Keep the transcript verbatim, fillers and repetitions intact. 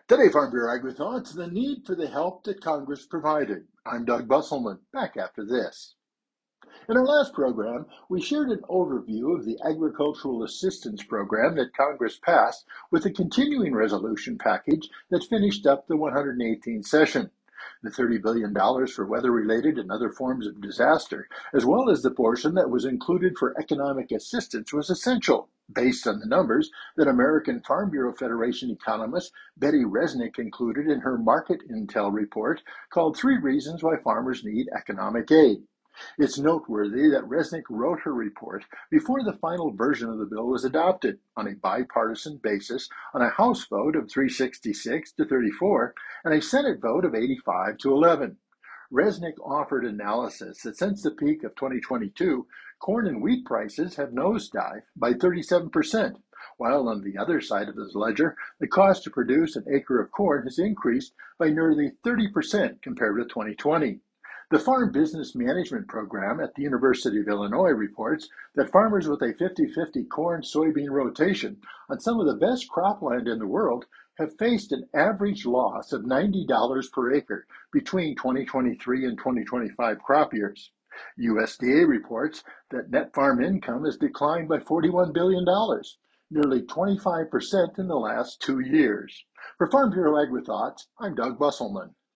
Today, Farm Bureau Agri-Thoughts, the need for the help that Congress provided. I'm Doug Busselman, back after this. In our last program, we shared an overview of the Agricultural Assistance Program that Congress passed with a continuing resolution package that finished up the one hundred eighteenth session. The thirty billion dollars for weather-related and other forms of disaster, as well as the portion that was included for economic assistance, was essential, based on the numbers that American Farm Bureau Federation economist Betty Resnick included in her Market Intel report called Three Reasons Why Farmers Need Economic Aid. It's noteworthy that Resnick wrote her report before the final version of the bill was adopted on a bipartisan basis on a House vote of three sixty-six to thirty-four and a Senate vote of eighty-five to eleven. Resnick offered analysis that since the peak of twenty twenty-two, corn and wheat prices have nosedived by thirty-seven percent, while on the other side of this ledger, the cost to produce an acre of corn has increased by nearly thirty percent compared with twenty twenty. The Farm Business Management Program at the University of Illinois reports that farmers with a fifty-fifty corn-soybean rotation on some of the best cropland in the world have faced an average loss of ninety dollars per acre between twenty twenty-three and twenty twenty-five crop years. U S D A reports that net farm income has declined by forty-one billion dollars, nearly twenty-five percent in the last two years. For Farm Bureau Agri-Thoughts, I'm Doug Busselman.